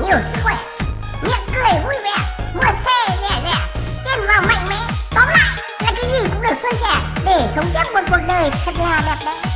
nhiều sức khỏe, miệng cười vui vẻ, mua xe rẻ rẻ, tiền vào mạnh mẽ. Tóm lại là cái gì cũng được suôn sẻ để sống tiếp một cuộc đời thật là đẹp đẽ.